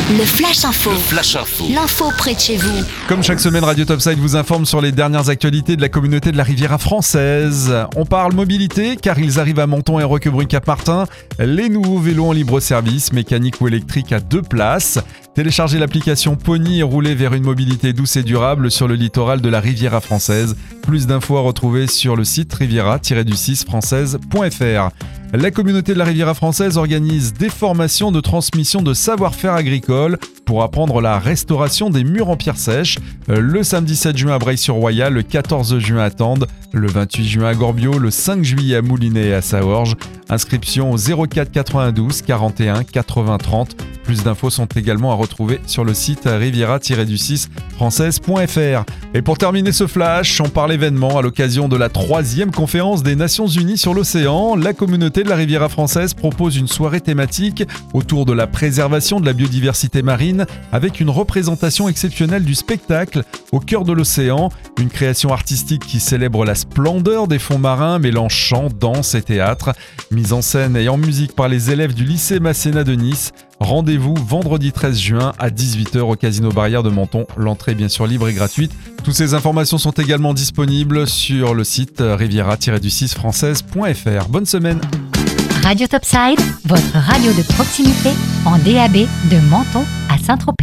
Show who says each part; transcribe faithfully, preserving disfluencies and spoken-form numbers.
Speaker 1: Le Flash Info.
Speaker 2: Le Flash Info.
Speaker 1: L'info près de chez vous.
Speaker 3: Comme chaque semaine, Radio Topside vous informe sur les dernières actualités de la communauté de la Riviera française. On parle mobilité, car ils arrivent à Menton et Roquebrune-Cap-Martin. Les nouveaux vélos en libre service, mécanique ou électrique à deux places. Téléchargez l'application Pony et roulez vers une mobilité douce et durable sur le littoral de la Riviera française. Plus d'infos à retrouver sur le site riviera tiret du six française point f r. La communauté de la Riviera française organise des formations de transmission de savoir-faire agricole pour apprendre la restauration des murs en pierre sèche. Le samedi sept juin à Breil-sur-Roya, le quatorze juin à Tende, le vingt-huit juin à Gorbio, le cinq juillet à Moulinet et à Saorge. Inscription au zéro quatre quatre-vingt-douze quarante et un quatre-vingts trente. Plus d'infos sont également à retrouver sur le site riviera tiret du six française point f r. Et pour terminer ce flash, on parle événement à l'occasion de la troisième conférence des Nations Unies sur l'océan. La communauté de la Riviera française propose une soirée thématique autour de la préservation de la biodiversité marine avec une représentation exceptionnelle du spectacle au cœur de l'océan. Une création artistique qui célèbre la splendeur des fonds marins mêlant chant, danse et théâtre. Mise en scène et en musique par les élèves du lycée Masséna de Nice. Rendez-vous vendredi treize juin à dix-huit heures au Casino Barrière de Menton. L'entrée est bien sûr libre et gratuite. Toutes ces informations sont également disponibles sur le site riviera tiret du six française point f r. Bonne semaine.
Speaker 4: Radio Topside, votre radio de proximité en D A B de Menton à Saint-Tropez.